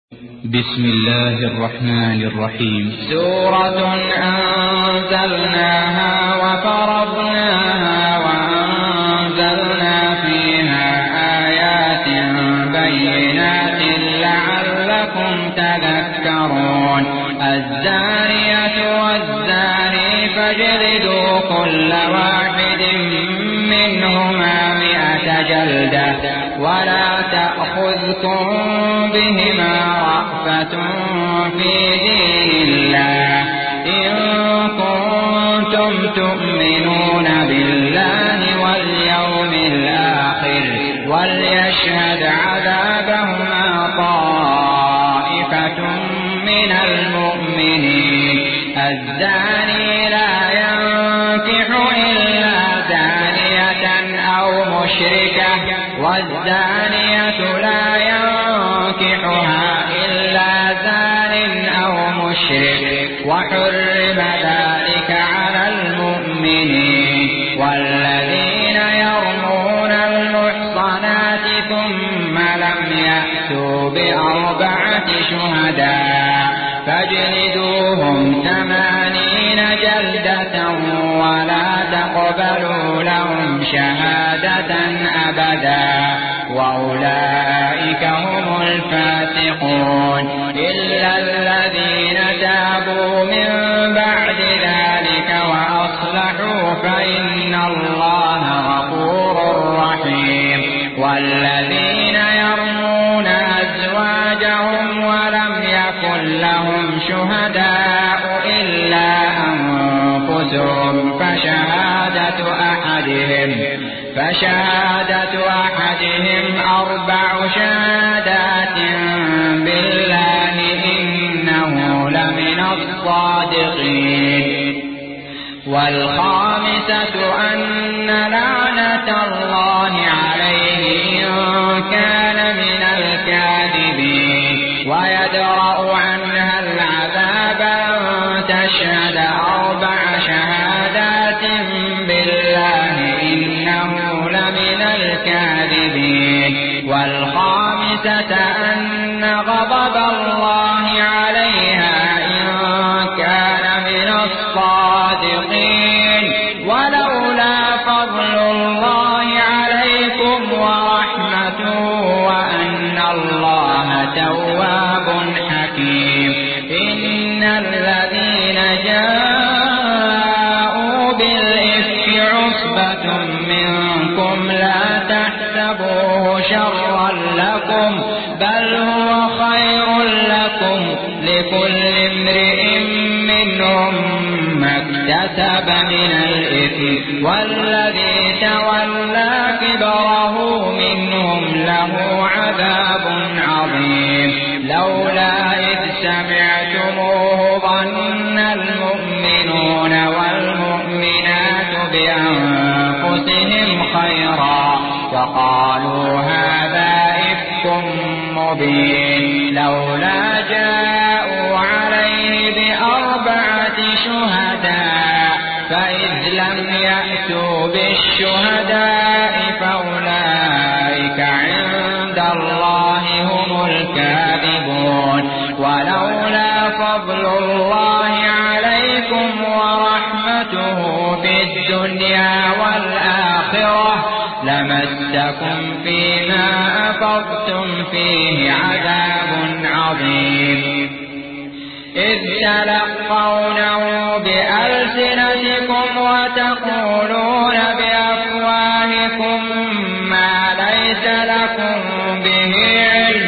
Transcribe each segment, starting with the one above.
بسم الله الرحمن الرحيم. سورة أنزلناها وفرضناها وأنزلنا فيها آيات بينات لعلكم تذكرون. الزانية والزاني فاجلدوا كل واحد منهما 100 جلدة ولا تأخذكم بهما رأفة في دين الله إن كنتم تؤمنون بالله واليوم الآخر وليشهد عذابهما طائفة من المؤمنين. الزاني لا ينكح إلا زانية أو مشركة والزانية لا ينكحها إلا زان أو مشرك وحرم ذلك على المؤمنين. والذين يرمون المحصنات ثم لم يأتوا ب4 شهداء فاجلدوهم 80 جلدة ولا تقبلوا لهم شهادة أبدا وأولئك هم الفاسقون. إلا الذين تابوا من بعد ذلك وأصلحوا فإن الله غفور رحيم. والذين يرمون أزواجهم ولم يكن لهم شهداء إلا أنفسهم فشهادة أحدهم 4 شهادات بالله إنه لمن الصادقين. والخامسة أن لعنة الله عليه إن كان من الكاذبين. ويدرأ عنها العذاب أن تشهد 4 شهادات بالله إنه لمن الكاذبين. والخامسة أن غضب الله عليها إن كان من الصادقين. ولولا فضل الله عليكم ورحمته وأن الله تواب حكيم. إن الذين جاءوا بالإفك عصبة منكم لا تحسبوه شرا لكم بل هو خير لكم لكل امرئ منهم ما اكتسب من الإثم والذي تولى كبره منهم له عذاب عظيم. لولا إذ سمعتموه ظن المؤمنون والمؤمنات بأنفسهم خيرا وقالوا هذا إفك مبين. لولا جاءوا عليه ب4 شهداء فإذ لم يأتوا بالشهداء فأولئك عند الله هم الكاذبون. ولولا فضل الله عليكم ورحمته في الدنيا والآخرة لمسكم فيما أفضتم فيه عذاب عظيم. إذ تلقونه بألسنتكم وتقولون بأفواهكم ما ليس لكم به علم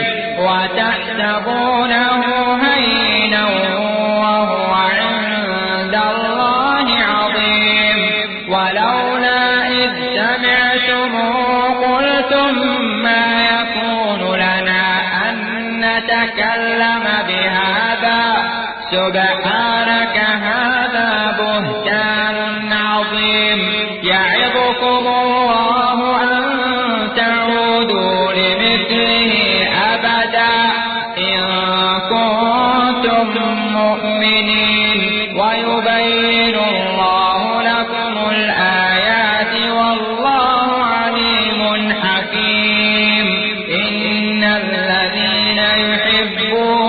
وتحسبونه هينا وهو عند الله عظيم. ولولا إذ سمعتموه قلتم ما يكون لنا أن نتكلم بهذا سبحانك هذا بهتان عظيم. يعظكم الله أن تعودوا لمثله أبدا إن كنتم مؤمنين. ويبين الله لكم الآيات والله عليم حكيم. إن الذين يحبون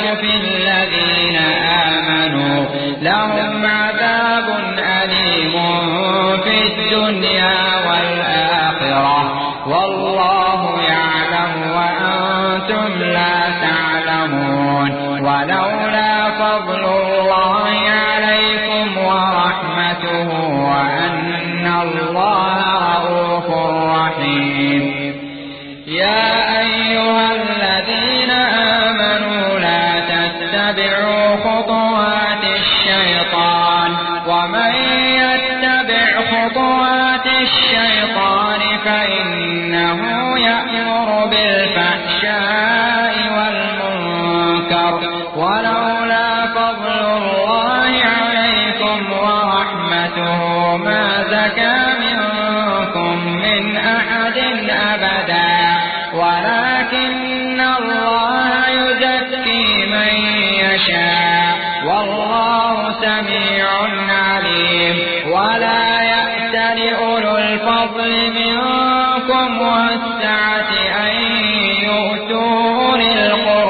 يخزي الذين آمنوا لهم عذاب أليم في الدنيا والآخرة والله يعلم وأنتم لا تعلمون. ولولا فضل الله عليكم ورحمته وأن الله رؤوف رحيم. يا أيها الذين آمنوا لا تتبعوا خطوات الشيطان ومن يتبع خطوات الشيطان فإنه يأمر بالفحشاء والمنكر. ولولا فضل الله عليكم ورحمته ما زكى منكم من أحد أبدا ولكن الله يزكي من يشاء والله سميع عليم. ولا يأتل أولو الفضل منكم والسعة أن يؤتوا أولي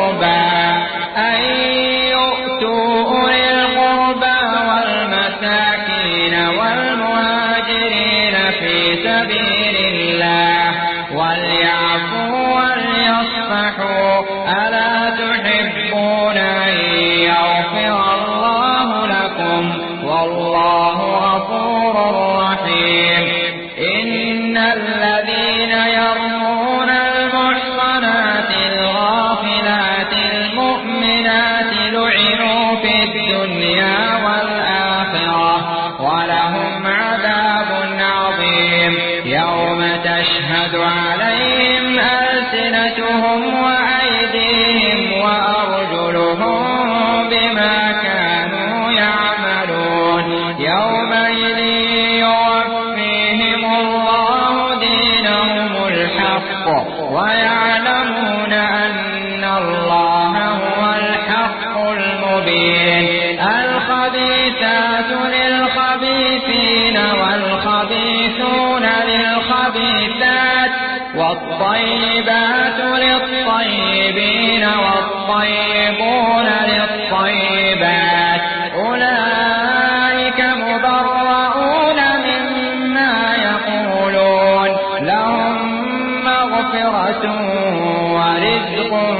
القربى والمساكين والمهاجرين في سبيل الله وليعفوا وليصفحوا ألا تحبون أن يغفر الله لكم والله غفور رحيم. إن الذين يرمون المحصنات الغافلات المؤمنات لعنوا في الدنيا والآخرة ولهم عذاب عظيم يوم تشهد عليهم ألسنتهم وأيديهم وأرجلهم بما كانوا يعملون. يومئذ يوفيهم الله دينهم الحق ويعلمون أن الله هو الحق المبين. الخبيثات للخبيثين والخبيثون للخبيثات والطيبات للطيبين والطيبون للطيبات أولئك مبرؤون مما يقولون لهم مغفرة ورزق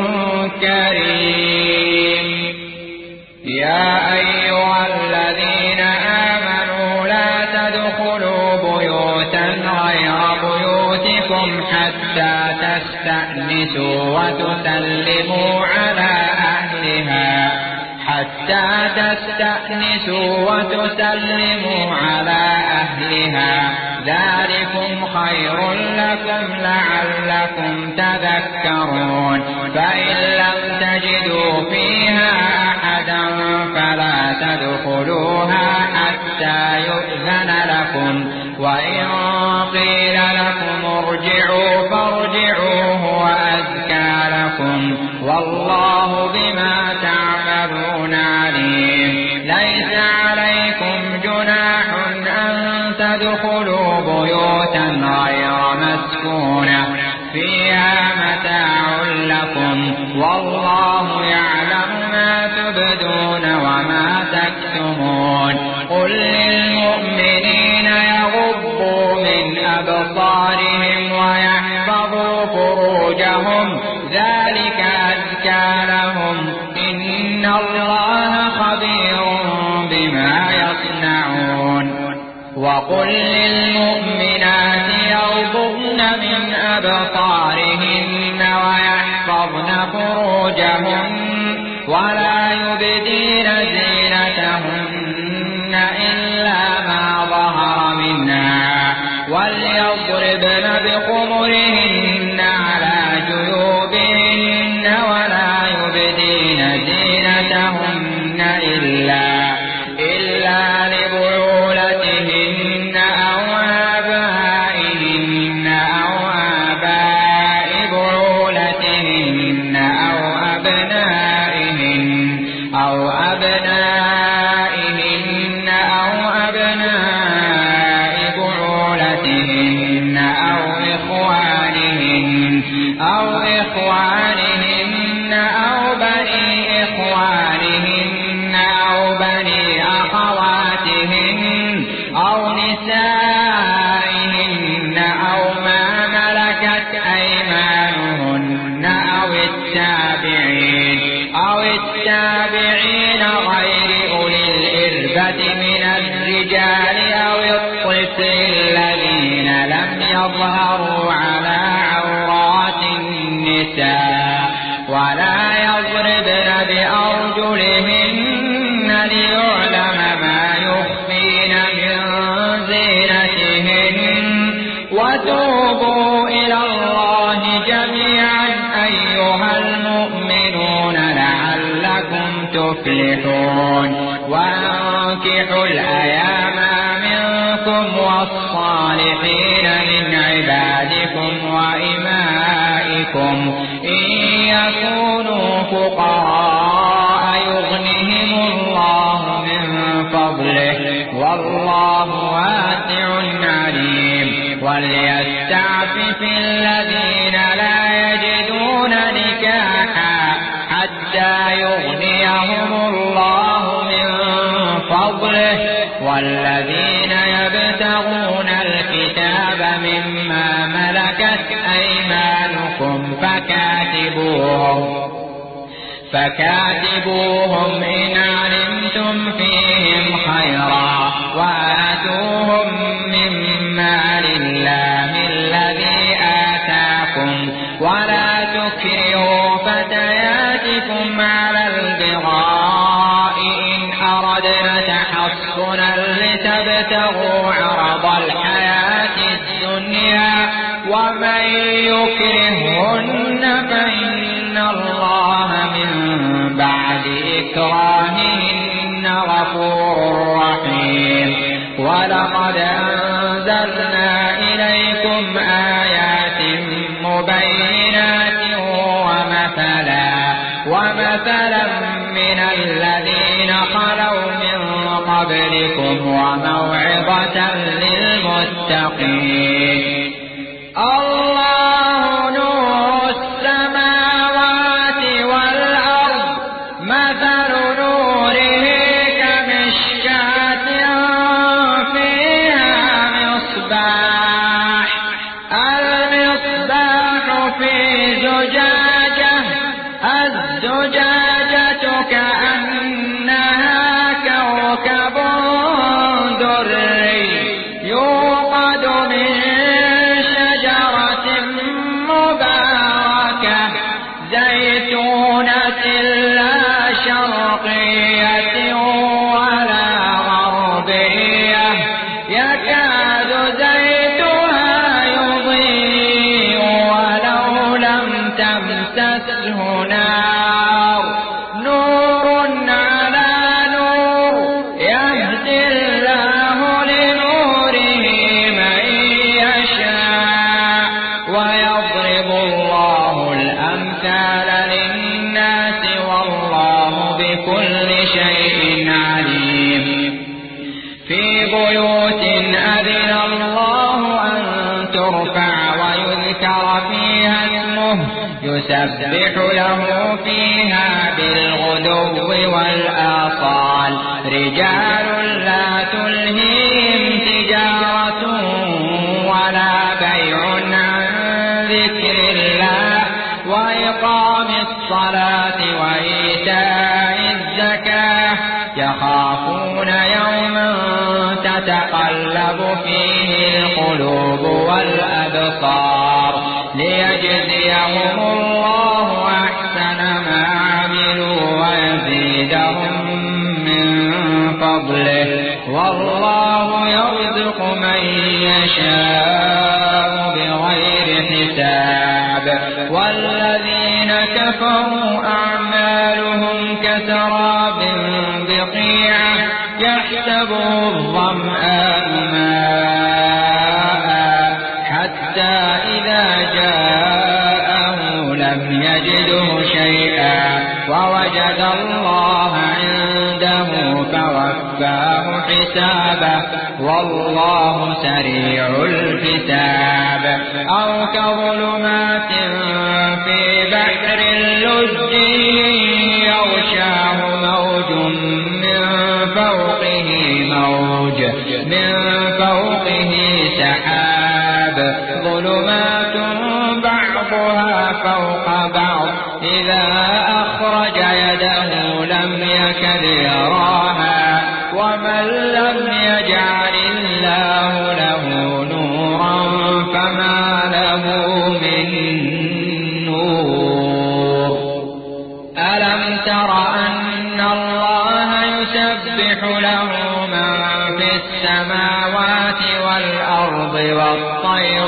كريم. يا أيها الذين آمنوا لا تدخلوا بيوتا غير بيوتكم حتى تستأنسوا وتسلموا على أهلها ذلكم خير لكم لعلكم تذكرون. فإن لم تجدوا فيها أحدا فلا تدخلوها حتى يؤذن لكم وإن قيل لكم ارجعوا فارجعوا هو أزكى لكم والله بما تعملون عليم. ليس عليكم جناح أن تدخلوا بيوتا غير مسكونة فيها متاع لكم والله يعلم ما تبدون وما تكتمون. قل للمؤمنين يغضوا من أبصارهم ويحفظوا فروجهم ذلك أزكى لهم إن الله خبير بما يصنعون. وقل للمؤمنات يغضضن من أبصارهن ويحفظن فروجهن ولا يبدين زينتهن إلا ما ظهر منها وليضربن بخمرهن على جيوبهن ولا يبدين زينتهن إلا لبعولتهن أو آبائهن أو آباء بعولتهن أو أبنائهن أو إخوانهن أو بني إخوانهن أو بني أخواتهن أو نسائهن أو ما ملكت أيمانهن أو التابعين غير أولي الإربة من الرجال أو الطفل الذين لم يظهروا على عورات النساء ولا يضربن بأرجلهن ليعلم ما يخفين من زينتهن وتوبوا إلى الله جميعا أيها المؤمنون لعلكم تفلحون وانكحوا الأيام منكم والصالحين من عبادكم وإمائكم إن يكونوا فقراء يغنهم الله من فضله والله واسع عليم وليستعفف الذين لا يجدون نكاحا حتى يغنيهم الله من فضله والذين يبتغون الكتاب مما ملكت أيمانكم فكاتبوهم إن علمتم فيهم خيرا وآتوهم من مال الله الذي آتاكم ولا تكرهوا فتياتكم على البغاء إن أردنا تحصنا لتبتغوا عرض الحياة الدنيا ومن يكرهن فإن الله من بعد إكراههن غفور رحيم ولقد أنزلنا إليكم آيات مبينات ومثلا من الذين خلوا من قبلكم وموعظة للمتقين الله نور السماوات والأرض مثل نوره كمشكاة فيها مصباح المصباح في زجاجة الزجاجة كأنها كوكب دري يوقد من شجرة مباركة زيتونة لا شرقية ولا غربية يكاد زيتها يضيء ولو لم تمسسه نار نور على نور يهدي الله لنوره من يشاء ويضرب الله الأمثال للناس والله بكل شيء عليم في بيوت أذن الله أن ترفع ويذكر فيها اسمه يسبح له فيها بالغدو والآصال رجال لا تلهيهم تجارة ولا بيع عن ذكر الله وإقام الصلاة وإيتاء الزكاة يخافون يوما تتقلب فيه القلوب والأبصار ليجزيهم الله أحسن ما عملوا ويزيدهم من فضله والله يرزق من يشاء بغير حساب والذين كفروا أعمالهم كسراب بقيعة يحسبه الظمآن ماء حتى إذا جاءه لم يجده شيئا ووجد الله عنده فوفاه ووفاه حسابه والله سريع الحساب أو كظلمات في بحر لجي يغشاه موج من فوقه سحاب ظلمات بعضها فوق بعض إذا أخرج يده لم يكد يراها ومن لم يجعل الله له نورا فما له من نور ألم تر أن الله يسبح له من في السماوات والأرض والطير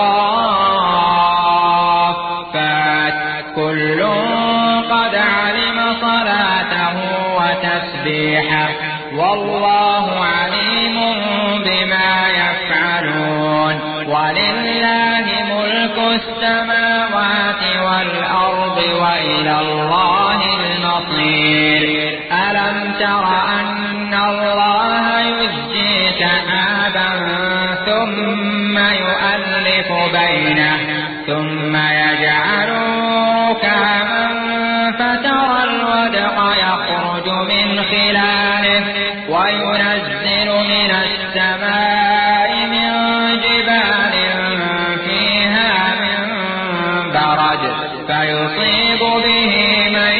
صافات كل قد علم صلاته وتسبيحه والله عليم بما يفعلون ولله ملك السماوات والأرض وإلى الله المصير ألم تر أن الله يزجي سحابا ثم يؤلف بينه ثم يجعله كاما فترى الودق يخرج من خلاله وينزل من السماء من جبال فيها من برد فيصيب به من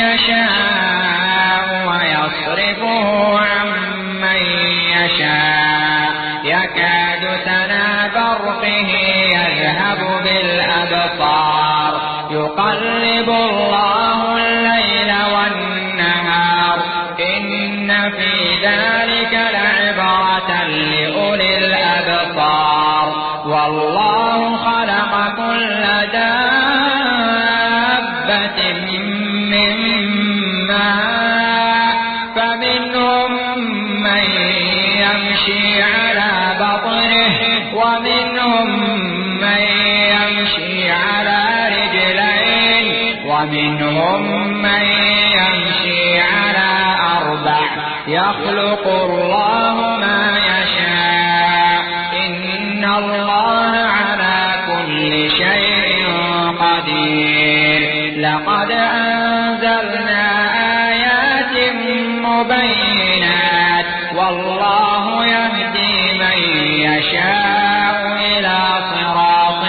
يشاء ويصرفه عن من يشاء يكاد سنا برقه يذهب بالأبصار يقلب الله الليل والنهار إن في ذلك لعبرة لأولي الأبصار والله خلق كل دابة من ماء فمنهم من يمشي على بطنه ومنهم من يمشي على رجلين ومنهم من يمشي على أربع يخلق الله ما يشاء إن الله على كل شيء قدير لقد أنزلنا آيات مبينات والله يهدي من يشاء إلى صراط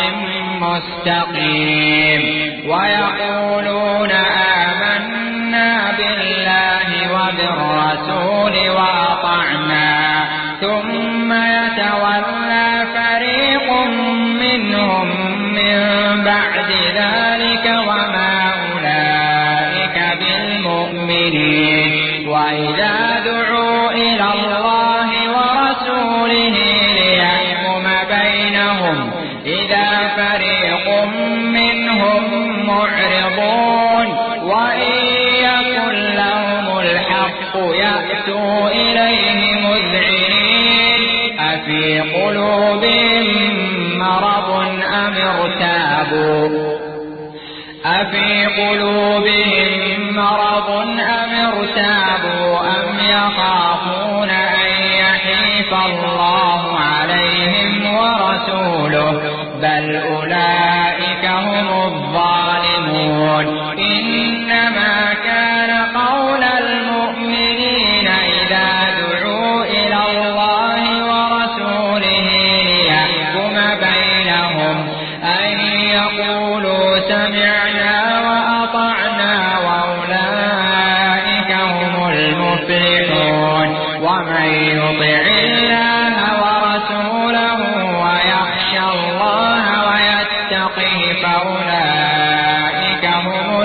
مستقيم ويقولون آمنا بالله وبالرسول وأطعنا ثم يتولى فريق منهم من بعد ذلك وما أولئك بالمؤمنين وإذا دعوا إلى الله ورسوله ليحكم بينهم إذا فريق منهم معرضون وإن يكن لهم الحق يأتوا إليه مذعنين أفي قلوبهم مرض أم ارتابوا أم يخافون أن يحيف الله عليهم ورسوله بل أولئك هم الظالمون إنما كان قول المؤمنين إذا دعوا إلى الله ورسوله ليحكم بينهم أن يقولوا سمعنا وأطعنا وأولئك هم المفلحون ومن يطع الله ورسوله ويخشى الله ويتقه فأولئك هم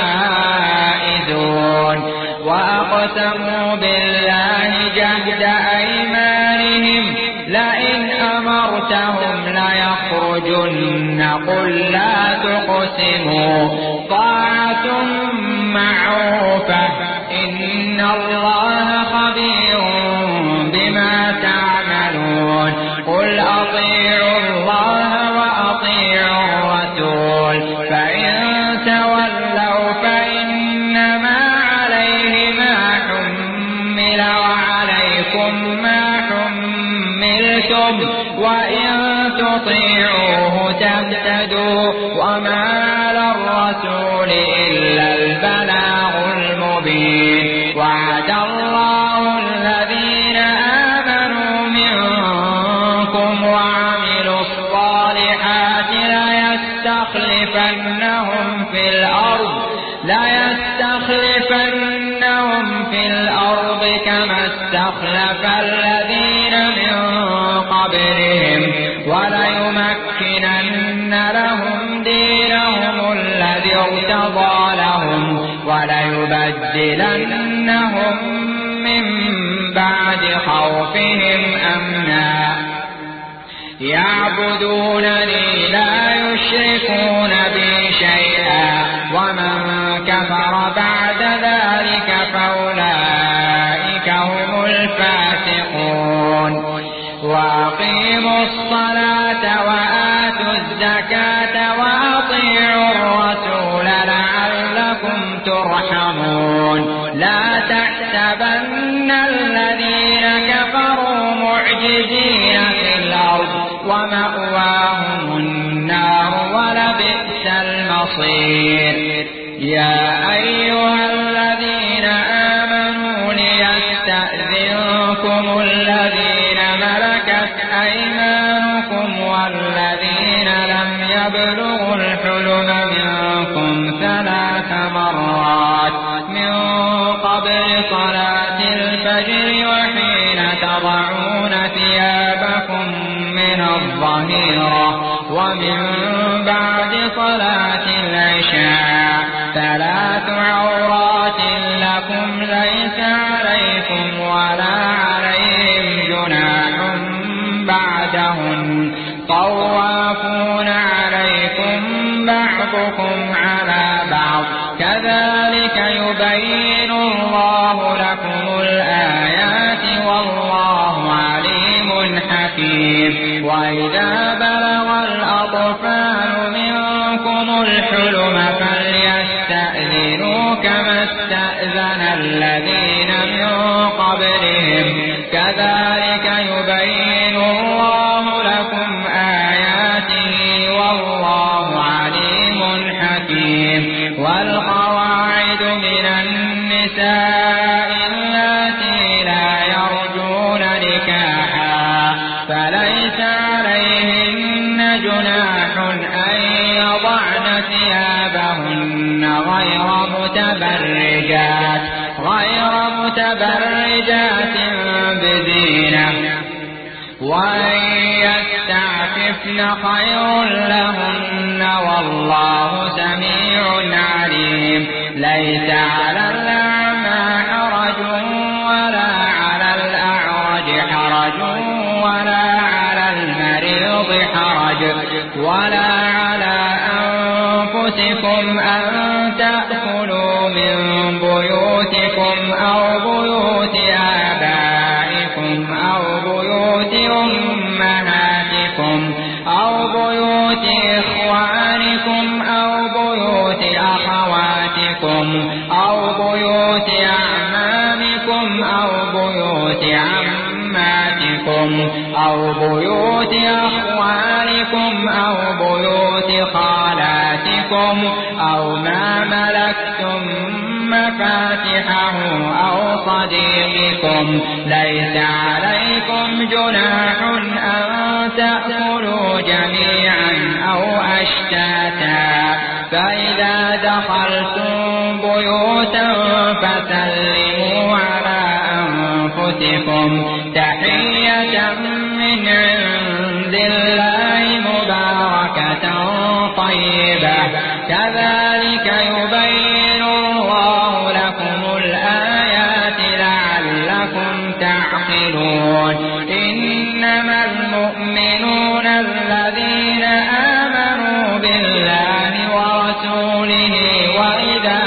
الفائزون وأقسموا بالله جهد أيمانهم لئن أمرتهم ليخرجن قل لا تقسموا طاعة معروفة إن الله خبير بما تعملون قل أطيعوا الله وأطيعوا الرسول فإن تولوا فإنما عليه ما حمل وعليه ليستخلفنهم في الأرض كما استخلف الذين من قبلهم وليمكنن لهم دينهم الذي ارتضى لهم وليبدلنهم من بعد خوفهم أمنا يعبدونني لا يشركون بي شيئا ومن كفر بعد ذلك فأولئك هم الفاسقون وأقيموا الصلاة وآتوا الزكاة وأطيعوا الرسول لعلكم ترحمون لا تحسبن الذين كفروا معجزين في الأرض ومأواهم النار ولبئس المصير يا أيها الذين آمنوا ليستأذنكم الذين ملكت أيمانكم والذين لم يبلغوا الحلم منكم 3 مرات من قبل صلاة الفجر وحين تضعون ثيابكم من الظهيرة ومن بعد صلاة العشاء 3 عورات لكم ليس عليكم ولا عليهم جناح بعدهن طوافون عليكم بعضكم على بعض كذلك يبين الله لكم الآيات والله عليم حكيم وإذا بلغ الأطفال منكم الحلم فليستأذنوا كما استأذن الذين من قبلهم كذلك يبين الله لكم آياته والله عليم حكيم والقواعد من النساء اللاتي لا يرجون نكاحا فليس عليهن جناح أن يضعن ثيابهن غير متبرجات بزينة وأن يستعففن خير لهن والله سميع عليم ليس على الأعمى حرج ولا على الأعرج حرج ولا على المريض حرج ولا على أنفسكم أن تأكلوا من بيوتكم أو بيوت آبائكم أو بيوت أمهاتكم أو بيوت إخوانكم أو بيوت أخواتكم أو بيوت أعمامكم أو بيوت عماتكم أو بيوت أخوالكم أو بيوت خالاتكم أو ما ملكتم مفاتحه أو صديقكم ليس عليكم جناح أن تأكلوا جميعا أو أشتاتا فإذا دخلتم بيوتا فسلموا على أنفسكم تحية من عند الله مباركة طيبة كذلك يبين الله لكم الآيات لعلكم تعقلون إنما المؤمنون الذين آمنوا بالله ورسوله وإذا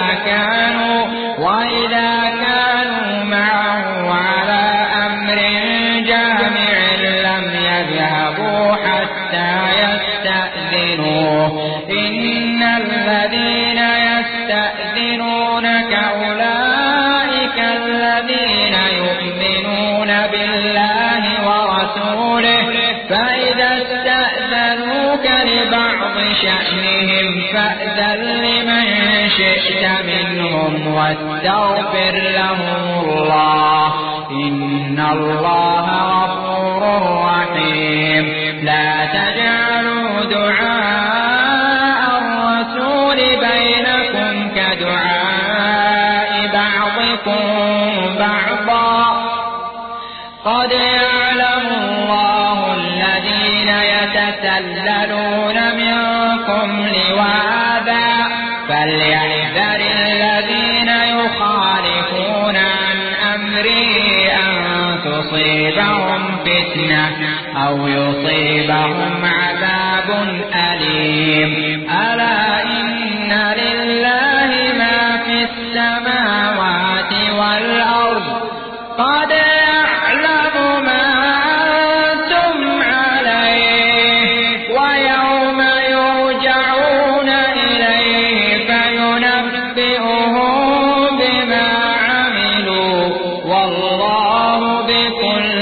كانوا معه على أمر جامع لم يذهبوا حتى يستأذنوه إن الذين يستأذنونك أولئك الذين يؤمنون بالله ورسوله فإذا استأذنوك لبعض شأنهم فأذن لمن شئت منهم واستغفر لهم الله إن الله غفور رحيم لا تجعلوا دعاء الرسول دعاء بعضكم بعضا قد يعلم الله الذين يتسللون منكم لواذا فليحذر الذين يخالفون عن أمره أن تصيبهم فتنة أو يصيبهم عذاب أليم ألا إن لله ما في السماوات والأرض قد يعلم ما أنتم عليه ويوم يرجعون إليه فينبئهم بما عملوا والله بكل